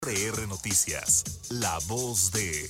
RR Noticias, la voz de...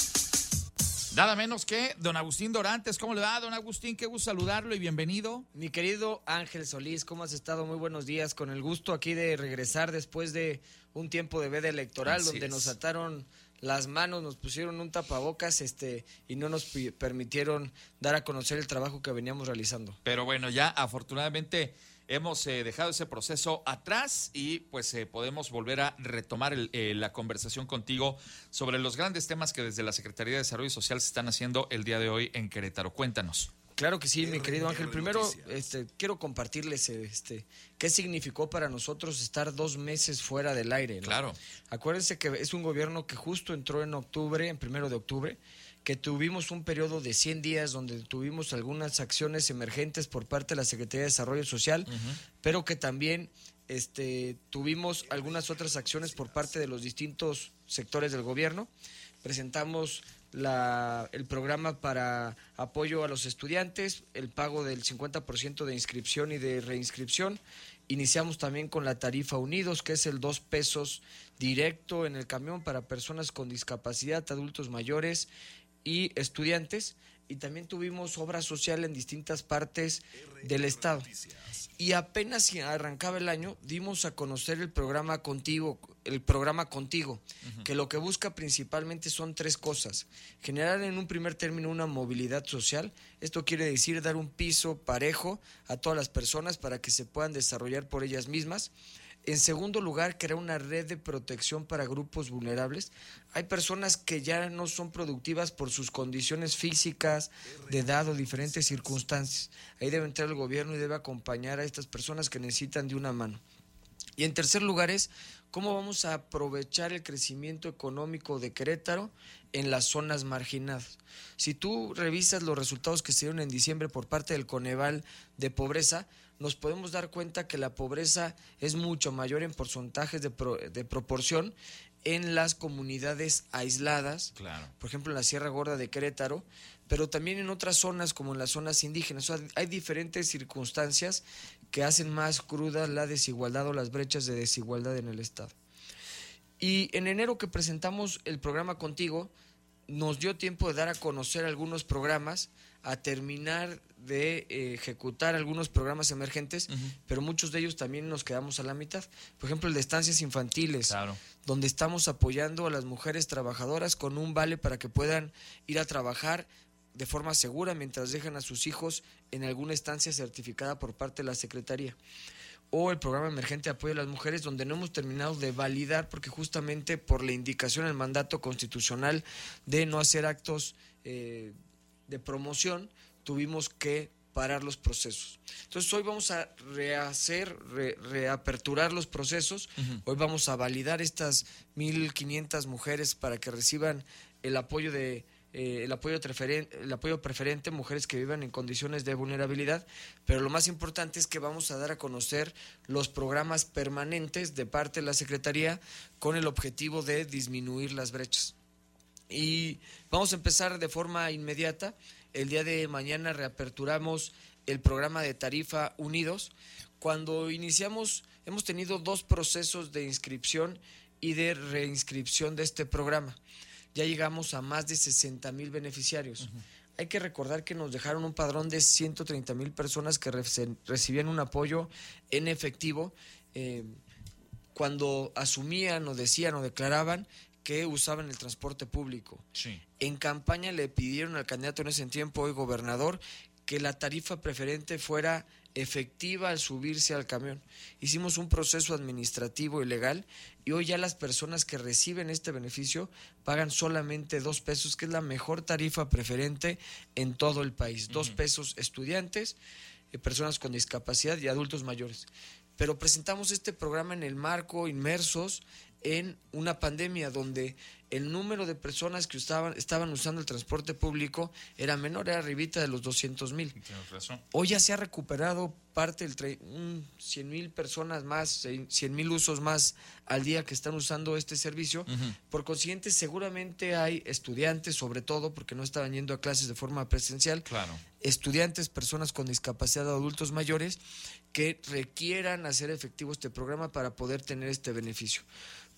Nada menos que don Agustín Dorantes. ¿Cómo le va, don Agustín? Qué gusto saludarlo y bienvenido. Mi querido Ángel Solís, ¿cómo has estado? Muy buenos días, con el gusto aquí de regresar después de un tiempo de veda electoral. Así donde nos ataron las manos, nos pusieron un tapabocas y no nos permitieron dar a conocer el trabajo que veníamos realizando. Pero bueno, ya afortunadamente hemos dejado ese proceso atrás y pues podemos volver a retomar la conversación contigo sobre los grandes temas que desde la Secretaría de Desarrollo Social se están haciendo el día de hoy en Querétaro. Cuéntanos. Claro que sí, mi querido Ángel. Primero, quiero compartirles qué significó para nosotros estar 2 meses fuera del aire, ¿no? Claro. Acuérdense que es un gobierno que justo entró en 1 de octubre, que tuvimos un periodo de 100 días donde tuvimos algunas acciones emergentes por parte de la Secretaría de Desarrollo Social, pero que también tuvimos algunas otras acciones por parte de los distintos sectores del gobierno. Presentamos el programa para apoyo a los estudiantes, el pago del 50% de inscripción y de reinscripción. Iniciamos también con la tarifa Unidos, que es el 2 pesos directo en el camión para personas con discapacidad, adultos mayores y estudiantes. Y también tuvimos obra social en distintas partes del estado. Y apenas arrancaba el año, dimos a conocer el programa Contigo, que lo que busca principalmente son 3 cosas. Generar en un primer término una movilidad social. Esto quiere decir dar un piso parejo a todas las personas para que se puedan desarrollar por ellas mismas. En segundo lugar, crear una red de protección para grupos vulnerables. Hay personas que ya no son productivas por sus condiciones físicas, de edad o diferentes circunstancias. Ahí debe entrar el gobierno y debe acompañar a estas personas que necesitan de una mano. Y en tercer lugar es cómo vamos a aprovechar el crecimiento económico de Querétaro en las zonas marginadas. Si tú revisas los resultados que se dieron en diciembre por parte del Coneval de pobreza, nos podemos dar cuenta que la pobreza es mucho mayor en porcentajes de proporción en las comunidades aisladas, claro. Por ejemplo en la Sierra Gorda de Querétaro, pero también en otras zonas como en las zonas indígenas. O sea, hay diferentes circunstancias que hacen más cruda la desigualdad o las brechas de desigualdad en el estado. Y en enero que presentamos el programa Contigo, nos dio tiempo de dar a conocer algunos programas, a terminar de ejecutar algunos programas emergentes, pero muchos de ellos también nos quedamos a la mitad. Por ejemplo, el de estancias infantiles, claro, donde estamos apoyando a las mujeres trabajadoras con un vale para que puedan ir a trabajar de forma segura mientras dejan a sus hijos en alguna estancia certificada por parte de la Secretaría. O el programa emergente de apoyo a las mujeres, donde no hemos terminado de validar, porque justamente por la indicación del mandato constitucional de no hacer actos de promoción, tuvimos que parar los procesos. Entonces hoy vamos a reaperturar los procesos. Hoy vamos a validar estas 1,500 mujeres para que reciban el apoyo preferente, mujeres que vivan en condiciones de vulnerabilidad, pero lo más importante es que vamos a dar a conocer los programas permanentes de parte de la Secretaría con el objetivo de disminuir las brechas. Y vamos a empezar de forma inmediata. El día de mañana reaperturamos el programa de tarifa Unidos. Cuando iniciamos, hemos tenido 2 procesos de inscripción y de reinscripción de este programa. Ya llegamos a más de 60,000 beneficiarios. Hay que recordar que nos dejaron un padrón de 130,000 personas que recibían un apoyo en efectivo cuando asumían o decían o declaraban que usaban el transporte público. Sí. En campaña le pidieron al candidato en ese tiempo, hoy gobernador, que la tarifa preferente fuera efectiva al subirse al camión. Hicimos un proceso administrativo y legal y hoy ya las personas que reciben este beneficio pagan solamente 2 pesos, que es la mejor tarifa preferente en todo el país. 2 pesos estudiantes, personas con discapacidad y adultos mayores. Pero presentamos este programa en el marco, inmersos en una pandemia donde el número de personas que estaban usando el transporte público era menor, era arribita de los 200,000. Tienes razón. Hoy ya se ha recuperado parte del 100,000 personas más, 100,000 usos más al día que están usando este servicio. Por consiguiente, seguramente hay estudiantes, sobre todo porque no estaban yendo a clases de forma presencial, claro, estudiantes, personas con discapacidad o adultos mayores que requieran hacer efectivo este programa para poder tener este beneficio.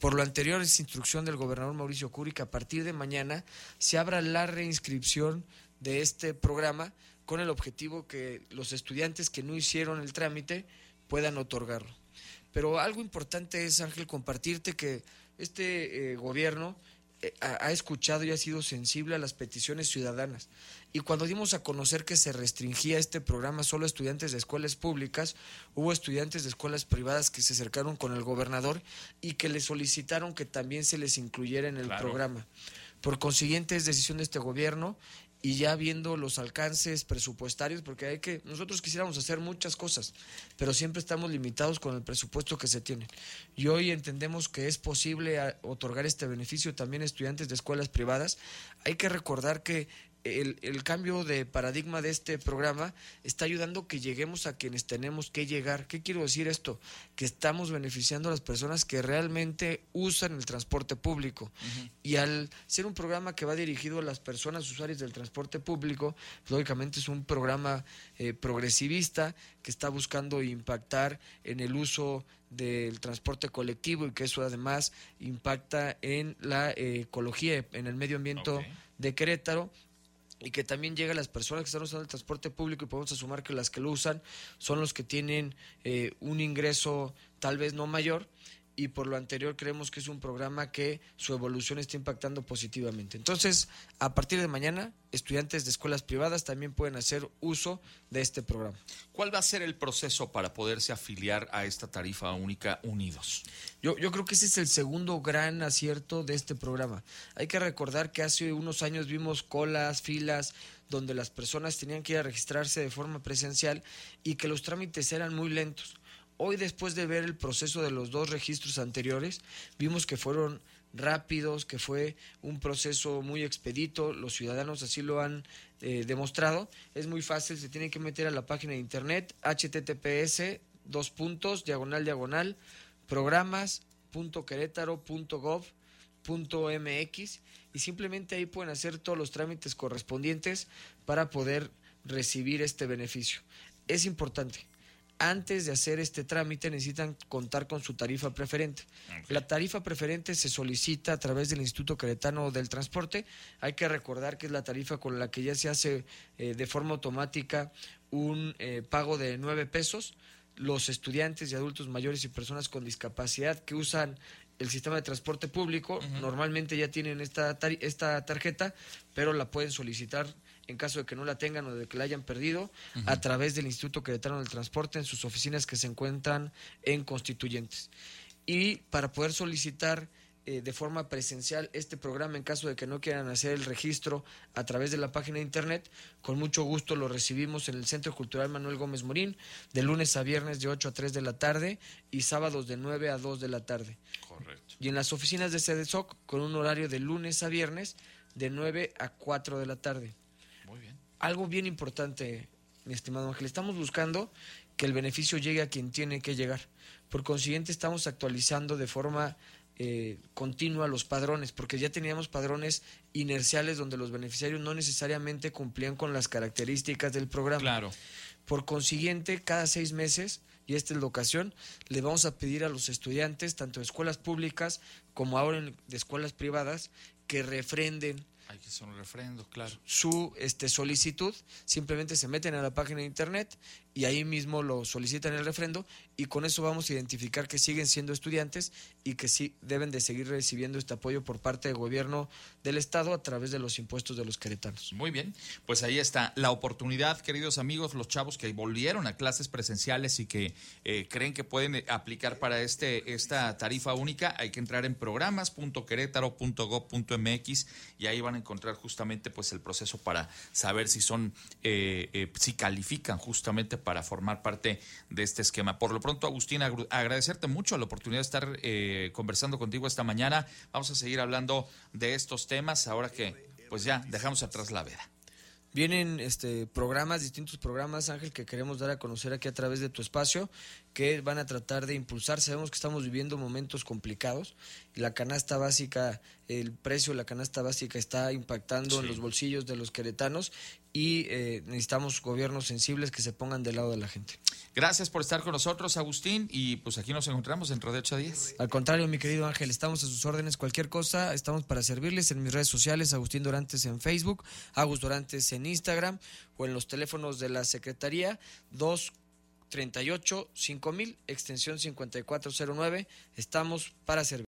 Por lo anterior, es instrucción del gobernador Mauricio Curi que a partir de mañana se abra la reinscripción de este programa con el objetivo que los estudiantes que no hicieron el trámite puedan otorgarlo. Pero algo importante es, Ángel, compartirte que este gobierno ha escuchado y ha sido sensible a las peticiones ciudadanas. Y cuando dimos a conocer que se restringía este programa solo a estudiantes de escuelas públicas, hubo estudiantes de escuelas privadas que se acercaron con el gobernador y que le solicitaron que también se les incluyera en el programa. Por consiguiente, es decisión de este gobierno, y ya viendo los alcances presupuestarios, porque nosotros quisiéramos hacer muchas cosas, pero siempre estamos limitados con el presupuesto que se tiene. Y hoy entendemos que es posible otorgar este beneficio también a estudiantes de escuelas privadas. Hay que recordar que el cambio de paradigma de este programa está ayudando que lleguemos a quienes tenemos que llegar. ¿Qué quiero decir esto? Que estamos beneficiando a las personas que realmente usan el transporte público. Y al ser un programa que va dirigido a las personas usuarias del transporte público, lógicamente es un programa progresivista que está buscando impactar en el uso del transporte colectivo y que eso además impacta en la ecología, en el medio ambiente de Querétaro, y que también llega a las personas que están usando el transporte público, y podemos asumir que las que lo usan son los que tienen un ingreso tal vez no mayor, y por lo anterior creemos que es un programa que su evolución está impactando positivamente. Entonces, a partir de mañana, estudiantes de escuelas privadas también pueden hacer uso de este programa. ¿Cuál va a ser el proceso para poderse afiliar a esta tarifa única Unidos? Yo creo que ese es el segundo gran acierto de este programa. Hay que recordar que hace unos años vimos colas, filas, donde las personas tenían que ir a registrarse de forma presencial y que los trámites eran muy lentos. Hoy, después de ver el proceso de los dos registros anteriores, vimos que fueron rápidos, que fue un proceso muy expedito, los ciudadanos así lo han demostrado. Es muy fácil, se tienen que meter a la página de internet, https://programas.querétaro.gov.mx, y simplemente ahí pueden hacer todos los trámites correspondientes para poder recibir este beneficio. Es importante. Antes de hacer este trámite necesitan contar con su tarifa preferente. La tarifa preferente se solicita a través del Instituto Queretano del Transporte. Hay que recordar que es la tarifa con la que ya se hace de forma automática un pago de 9 pesos. Los estudiantes y adultos mayores y personas con discapacidad que usan el sistema de transporte público normalmente ya tienen esta tarjeta, pero la pueden solicitar en caso de que no la tengan o de que la hayan perdido, a través del Instituto Queretano del Transporte en sus oficinas que se encuentran en Constituyentes. Y para poder solicitar de forma presencial este programa, en caso de que no quieran hacer el registro a través de la página de internet, con mucho gusto lo recibimos en el Centro Cultural Manuel Gómez Morín, de lunes a viernes de 8 a 3 de la tarde y sábados de 9 a 2 de la tarde. Correcto. Y en las oficinas de CEDESOC, con un horario de lunes a viernes de 9 a 4 de la tarde. Muy bien. Algo bien importante, mi estimado Ángel, estamos buscando que el beneficio llegue a quien tiene que llegar. Por consiguiente, estamos actualizando de forma continua los padrones, porque ya teníamos padrones inerciales donde los beneficiarios no necesariamente cumplían con las características del programa. Claro. Por consiguiente, cada 6 meses, y esta es la ocasión, le vamos a pedir a los estudiantes, tanto de escuelas públicas como ahora de escuelas privadas, que refrenden Hay que hacer un refrendo, claro. su solicitud. Simplemente se meten a la página de internet y ahí mismo lo solicitan el refrendo, y con eso vamos a identificar que siguen siendo estudiantes y que sí deben de seguir recibiendo este apoyo por parte del gobierno del estado a través de los impuestos de los queretanos. Muy bien, pues ahí está la oportunidad, queridos amigos, los chavos que volvieron a clases presenciales y que creen que pueden aplicar para esta tarifa única. Hay que entrar en programas.querétaro.gov.mx y ahí van a encontrar justamente pues el proceso para saber si son si califican justamente para formar parte de este esquema. Por lo pronto, Agustín, agradecerte mucho la oportunidad de estar conversando contigo esta mañana. Vamos a seguir hablando de estos temas ahora que pues ya dejamos atrás la veda. Vienen distintos programas, Ángel, que queremos dar a conocer aquí a través de tu espacio, que van a tratar de impulsar. Sabemos que estamos viviendo momentos complicados y la canasta básica, el precio de la canasta básica está impactando en los bolsillos de los queretanos y necesitamos gobiernos sensibles que se pongan del lado de la gente. Gracias por estar con nosotros, Agustín, y pues aquí nos encontramos dentro de 8 días. Al contrario, mi querido Ángel, estamos a sus órdenes. Cualquier cosa, estamos para servirles en mis redes sociales, Agustín Dorantes en Facebook, Agus Dorantes en Instagram o en los teléfonos de la Secretaría 238-5000, extensión 5409. Estamos para servir.